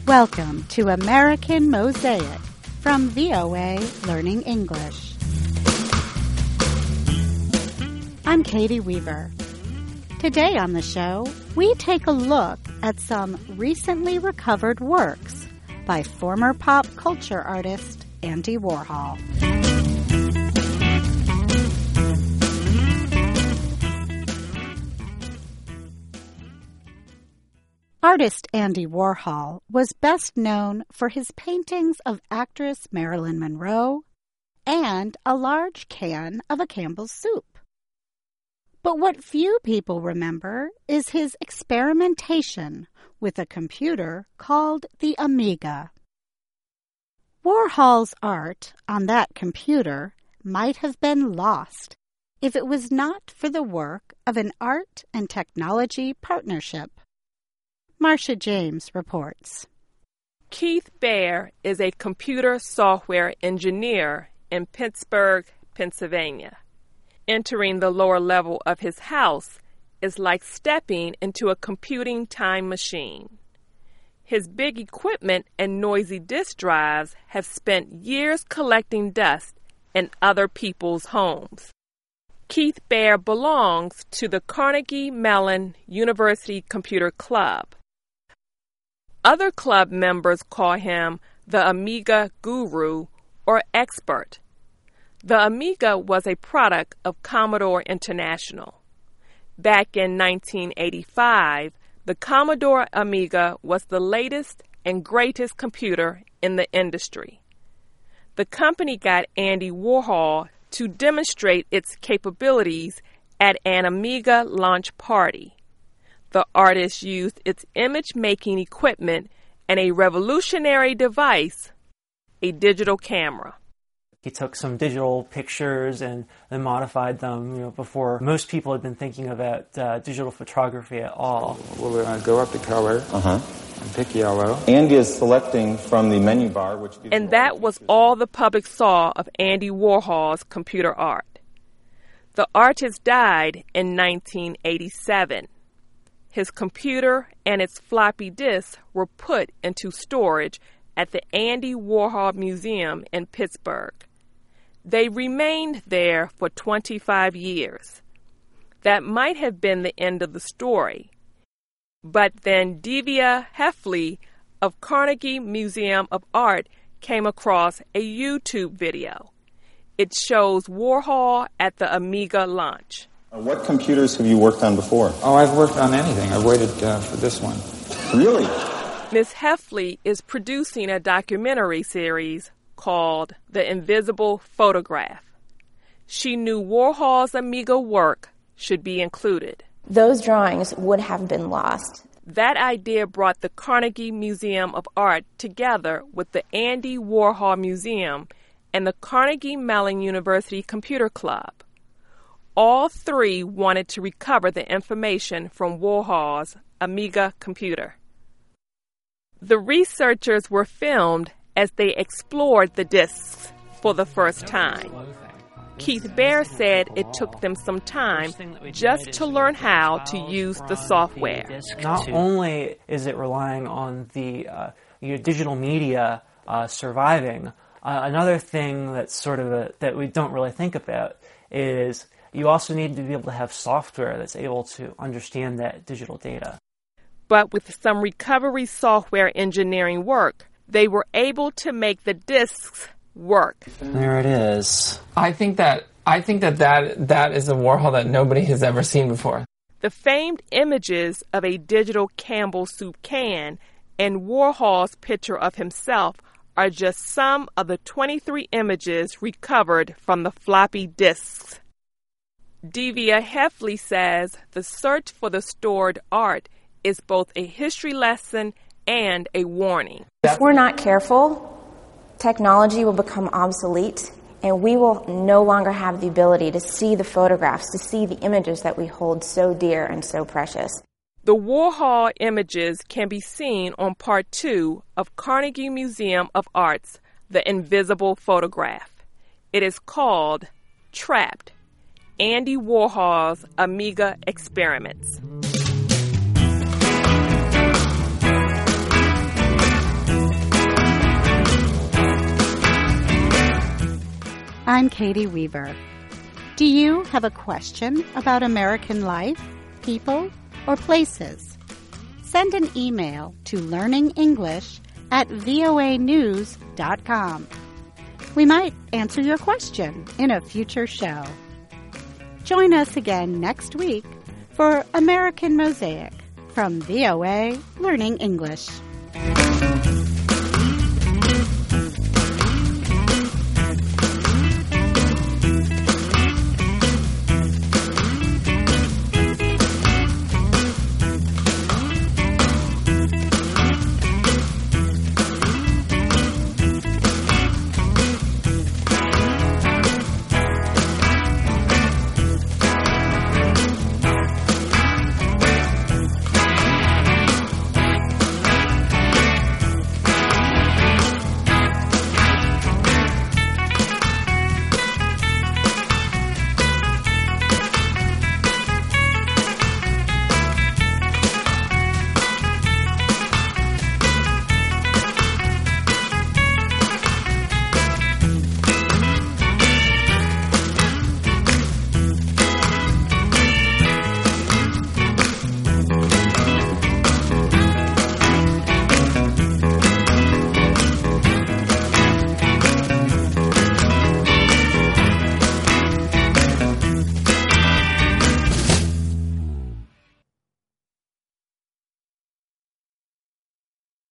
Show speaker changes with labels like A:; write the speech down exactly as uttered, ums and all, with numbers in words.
A: Welcome to American Mosaic from V O A Learning English. I'm Katie Weaver. Today on the show, we take a look at some recently recovered works by former pop culture artist Andy Warhol. Artist Andy Warhol was best known for his paintings of actress Marilyn Monroe and a large can of a Campbell's soup. But what few people remember is his experimentation with a computer called the Amiga. Warhol's art on that computer might have been lost if it was not for the work of an art and technology partnership. Marcia James reports.
B: Keith Baer is a computer software engineer in Pittsburgh, Pennsylvania. Entering the lower level of his house is like stepping into a computing time machine. His big equipment and noisy disk drives have spent years collecting dust in other people's homes. Keith Baer belongs to the Carnegie Mellon University Computer Club. Other club members call him the Amiga Guru or Expert. The Amiga was a product of Commodore International. Back in nineteen eighty-five, the Commodore Amiga was the latest and greatest computer in the industry. The company got Andy Warhol to demonstrate its capabilities at an Amiga launch party. The artist used its image-making equipment and a revolutionary device, a digital camera.
C: He took some digital pictures and then modified them, you know, before most people had been thinking about uh, digital photography at all.
D: We'll uh, go up to color
E: uh-huh.
D: and pick yellow.
E: Andy is selecting from the menu bar, which gives
B: And that was all the public saw of Andy Warhol's computer art. The artist died in nineteen eighty-seven. His computer and its floppy disks were put into storage at the Andy Warhol Museum in Pittsburgh. They remained there for twenty-five years. That might have been the end of the story. But then Divya Heffley of Carnegie Museum of Art came across a YouTube video. It shows Warhol at the Amiga launch.
E: What computers have you worked on before?
D: Oh, I've worked on anything. I've waited uh, for this one.
E: Really?
B: Miss Heffley is producing a documentary series called The Invisible Photograph. She knew Warhol's Amiga work should be included.
F: Those drawings would have been lost.
B: That idea brought the Carnegie Museum of Art together with the Andy Warhol Museum and the Carnegie Mellon University Computer Club. All three wanted to recover the information from Warhol's Amiga computer. The researchers were filmed as they explored the disks for the first time. Keith Baer said it took them some time just to learn how to use the software.
C: Not only is it relying on the uh, your digital media uh, surviving, uh, another thing that's sort of a, that we don't really think about is you also need to be able to have software that's able to understand that digital data.
B: But with some recovery software engineering work, they were able to make the disks work.
C: There it is.
G: I think that I think that, that that is a Warhol that nobody has ever seen before.
B: The famed images of a digital Campbell's soup can and Warhol's picture of himself are just some of the twenty-three images recovered from the floppy disks. Divya Heffley says the search for the stored art is both a history lesson and a warning.
F: If we're not careful, technology will become obsolete, and we will no longer have the ability to see the photographs, to see the images that we hold so dear and so precious.
B: The Warhol images can be seen on part two of Carnegie Museum of Art's The Invisible Photograph. It is called Trapped: Andy Warhol's Amiga Experiments.
A: I'm Katie Weaver. Do you have a question about American life, people, or places? Send an email to learningenglish at voa news dot com. We might answer your question in a future show. Join us again next week for American Mosaic from V O A Learning English.